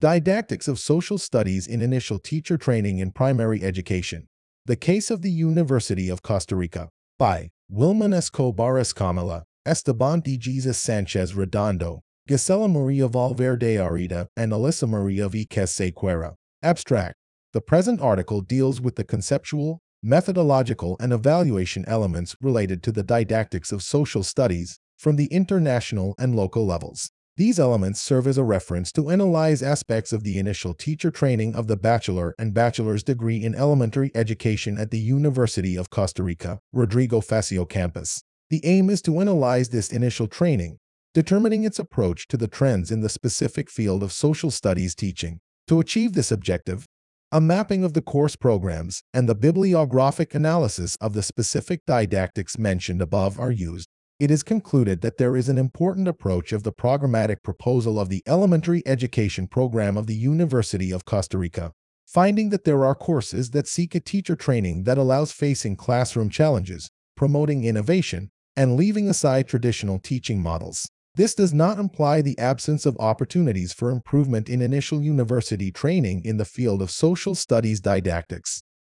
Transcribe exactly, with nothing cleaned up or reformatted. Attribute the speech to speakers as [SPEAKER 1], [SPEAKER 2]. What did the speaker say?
[SPEAKER 1] Didactics of Social Studies in Initial Teacher Training in Primary Education. The Case of the University of Costa Rica. By Wilman Escobar Escamilla, Esteban de Jesus Sanchez Redondo, Gisela Maria Valverde Arida, and Alyssa Maria Viquez Sequeira. Abstract. The present article deals with the conceptual, methodological, and evaluation elements related to the didactics of social studies from the international and local levels. These elements serve as a reference to analyze aspects of the initial teacher training of the bachelor and bachelor's degree in elementary education at the University of Costa Rica, Rodrigo Facio campus. The aim is to analyze this initial training, determining its approach to the trends in the specific field of social studies teaching. To achieve this objective, a mapping of the course programs and the bibliographic analysis of the specific didactics mentioned above are used. It is concluded that there is an important approach of the programmatic proposal of the elementary education program of the University of Costa Rica, finding that there are courses that seek a teacher training that allows facing classroom challenges, promoting innovation, and leaving aside traditional teaching models. This does not imply the absence of opportunities for improvement in initial university training in the field of social studies didactics.